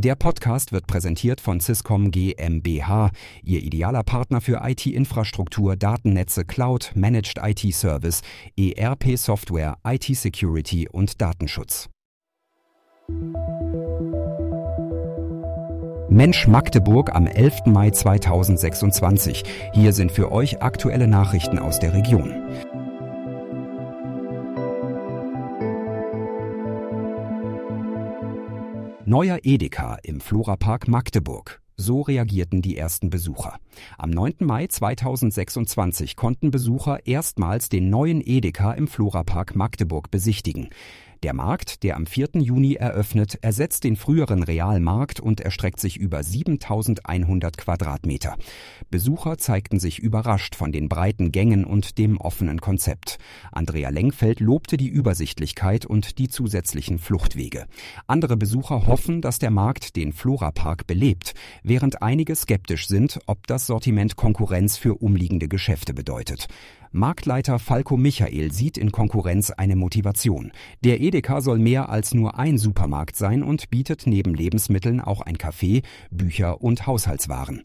Der Podcast wird präsentiert von Swisscom GmbH, Ihr idealer Partner für IT-Infrastruktur, Datennetze, Cloud, Managed IT-Service, ERP-Software, IT-Security und Datenschutz. Mensch Magdeburg am 11. Mai 2026. Hier sind für euch aktuelle Nachrichten aus der Region. Neuer Edeka im Florapark Magdeburg. So reagierten die ersten Besucher. Am 9. Mai 2026 konnten Besucher erstmals den neuen Edeka im Florapark Magdeburg besichtigen. Der Markt, der am 4. Juni eröffnet, ersetzt den früheren Realmarkt und erstreckt sich über 7.100 Quadratmeter. Besucher zeigten sich überrascht von den breiten Gängen und dem offenen Konzept. Andrea Lengfeld lobte die Übersichtlichkeit und die zusätzlichen Fluchtwege. Andere Besucher hoffen, dass der Markt den Florapark belebt, während einige skeptisch sind, ob das Sortiment Konkurrenz für umliegende Geschäfte bedeutet. Marktleiter Falco Michael sieht in Konkurrenz eine Motivation. Der Edeka soll mehr als nur ein Supermarkt sein und bietet neben Lebensmitteln auch ein Café, Bücher und Haushaltswaren.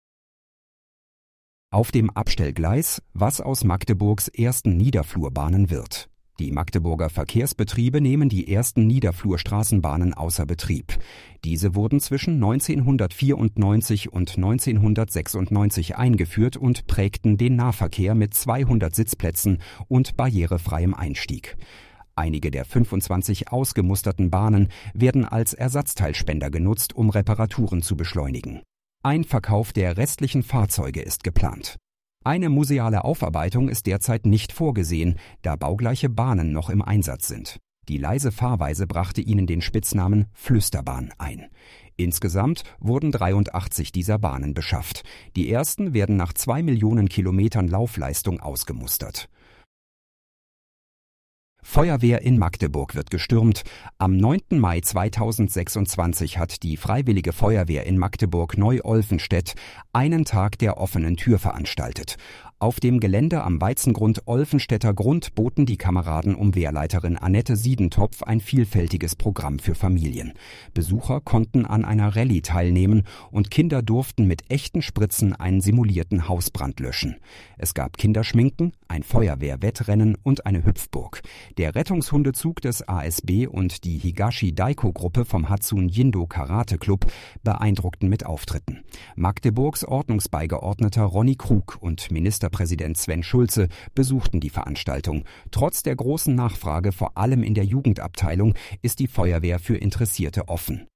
Auf dem Abstellgleis, was aus Magdeburgs ersten Niederflurbahnen wird. Die Magdeburger Verkehrsbetriebe nehmen die ersten Niederflurstraßenbahnen außer Betrieb. Diese wurden zwischen 1994 und 1996 eingeführt und prägten den Nahverkehr mit 200 Sitzplätzen und barrierefreiem Einstieg. Einige der 25 ausgemusterten Bahnen werden als Ersatzteilspender genutzt, um Reparaturen zu beschleunigen. Ein Verkauf der restlichen Fahrzeuge ist geplant. Eine museale Aufarbeitung ist derzeit nicht vorgesehen, da baugleiche Bahnen noch im Einsatz sind. Die leise Fahrweise brachte ihnen den Spitznamen Flüsterbahn ein. Insgesamt wurden 83 dieser Bahnen beschafft. Die ersten werden nach 2 Millionen Kilometern Laufleistung ausgemustert. Feuerwehr in Magdeburg wird gestürmt. Am 9. Mai 2026 hat die Freiwillige Feuerwehr in Magdeburg-Neu-Olfenstedt einen Tag der offenen Tür veranstaltet. Auf dem Gelände am Weizengrund Olfenstädter Grund boten die Kameraden um Wehrleiterin Annette Siedentopf ein vielfältiges Programm für Familien. Besucher konnten an einer Rallye teilnehmen und Kinder durften mit echten Spritzen einen simulierten Hausbrand löschen. Es gab Kinderschminken, ein Feuerwehrwettrennen und eine Hüpfburg. Der Rettungshundezug des ASB und die Higashi-Daiko-Gruppe vom Hatsun-Jindo Karate-Club beeindruckten mit Auftritten. Magdeburgs Ordnungsbeigeordneter Ronny Krug und Ministerpräsident Sven Schulze besuchten die Veranstaltung. Trotz der großen Nachfrage, vor allem in der Jugendabteilung, ist die Feuerwehr für Interessierte offen.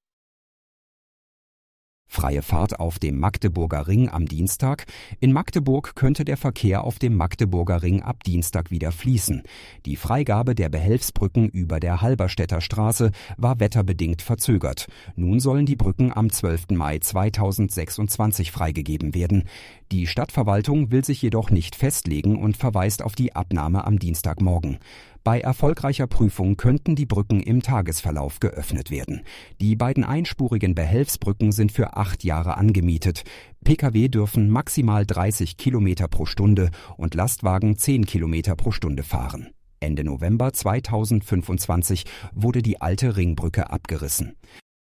Freie Fahrt auf dem Magdeburger Ring am Dienstag. In Magdeburg könnte der Verkehr auf dem Magdeburger Ring ab Dienstag wieder fließen. Die Freigabe der Behelfsbrücken über der Halberstädter Straße war wetterbedingt verzögert. Nun sollen die Brücken am 12. Mai 2026 freigegeben werden. Die Stadtverwaltung will sich jedoch nicht festlegen und verweist auf die Abnahme am Dienstagmorgen. Bei erfolgreicher Prüfung könnten die Brücken im Tagesverlauf geöffnet werden. Die beiden einspurigen Behelfsbrücken sind für 8 Jahre angemietet. Pkw dürfen maximal 30 Kilometer pro Stunde und Lastwagen 10 Kilometer pro Stunde fahren. Ende November 2025 wurde die alte Ringbrücke abgerissen.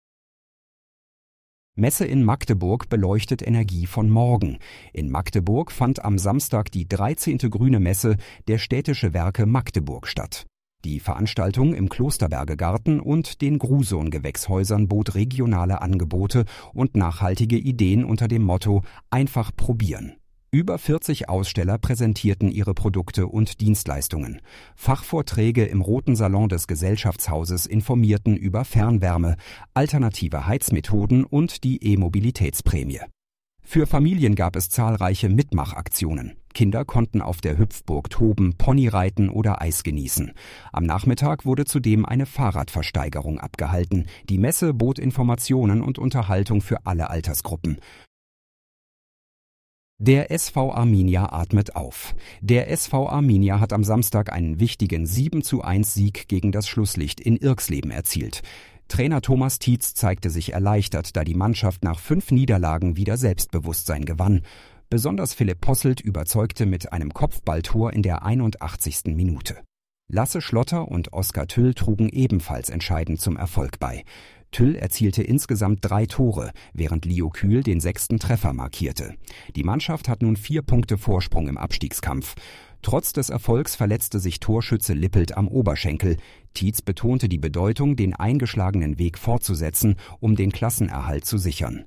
Messe in Magdeburg beleuchtet Energie von morgen. In Magdeburg fand am Samstag die 13. Grüne Messe der Städtische Werke Magdeburg statt. Die Veranstaltung im Klosterberger Garten und den Gruson-Gewächshäusern bot regionale Angebote und nachhaltige Ideen unter dem Motto »Einfach probieren«. Über 40 Aussteller präsentierten ihre Produkte und Dienstleistungen. Fachvorträge im Roten Salon des Gesellschaftshauses informierten über Fernwärme, alternative Heizmethoden und die E-Mobilitätsprämie. Für Familien gab es zahlreiche Mitmachaktionen. Kinder konnten auf der Hüpfburg toben, Ponyreiten oder Eis genießen. Am Nachmittag wurde zudem eine Fahrradversteigerung abgehalten. Die Messe bot Informationen und Unterhaltung für alle Altersgruppen. Der SV Arminia atmet auf. Der SV Arminia hat am Samstag einen wichtigen 7:1 gegen das Schlusslicht in Irxleben erzielt. Trainer Thomas Tietz zeigte sich erleichtert, da die Mannschaft nach 5 Niederlagen wieder Selbstbewusstsein gewann. Besonders Philipp Posselt überzeugte mit einem Kopfballtor in der 81. Minute. Lasse Schlotter und Oskar Tüll trugen ebenfalls entscheidend zum Erfolg bei. Tüll erzielte insgesamt 3 Tore, während Leo Kühl den 6. Treffer markierte. Die Mannschaft hat nun 4 Punkte Vorsprung im Abstiegskampf. Trotz des Erfolgs verletzte sich Torschütze Lippelt am Oberschenkel. Tietz betonte die Bedeutung, den eingeschlagenen Weg fortzusetzen, um den Klassenerhalt zu sichern.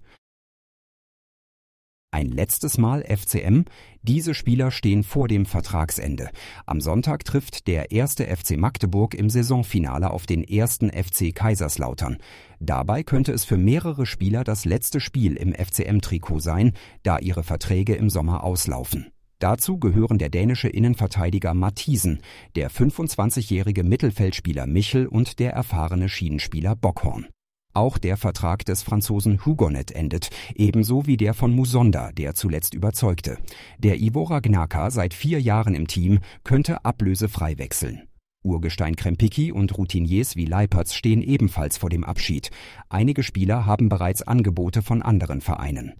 Ein letztes Mal FCM? Diese Spieler stehen vor dem Vertragsende. Am Sonntag trifft der 1. FC Magdeburg im Saisonfinale auf den 1. FC Kaiserslautern. Dabei könnte es für mehrere Spieler das letzte Spiel im FCM-Trikot sein, da ihre Verträge im Sommer auslaufen. Dazu gehören der dänische Innenverteidiger Mathisen, der 25-jährige Mittelfeldspieler Michel und der erfahrene Schienenspieler Bockhorn. Auch der Vertrag des Franzosen Hugonet endet, ebenso wie der von Musonda, der zuletzt überzeugte. Der Ivora Gnaka, seit 4 Jahren im Team, könnte ablösefrei wechseln. Urgestein Krempicki und Routiniers wie Leipertz stehen ebenfalls vor dem Abschied. Einige Spieler haben bereits Angebote von anderen Vereinen.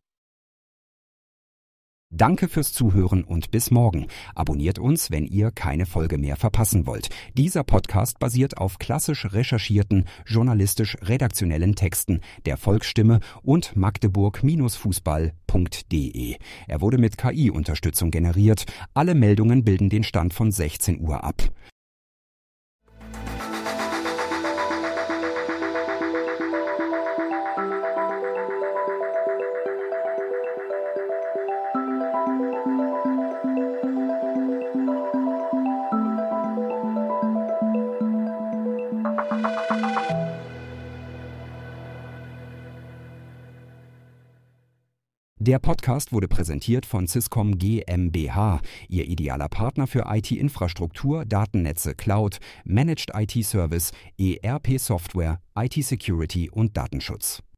Danke fürs Zuhören und bis morgen. Abonniert uns, wenn ihr keine Folge mehr verpassen wollt. Dieser Podcast basiert auf klassisch recherchierten, journalistisch-redaktionellen Texten der Volksstimme und magdeburg-fußball.de. Er wurde mit KI-Unterstützung generiert. Alle Meldungen bilden den Stand von 16 Uhr ab. Der Podcast wurde präsentiert von Syscom GmbH, Ihr idealer Partner für IT-Infrastruktur, Datennetze, Cloud, Managed IT-Service, ERP-Software, IT-Security und Datenschutz.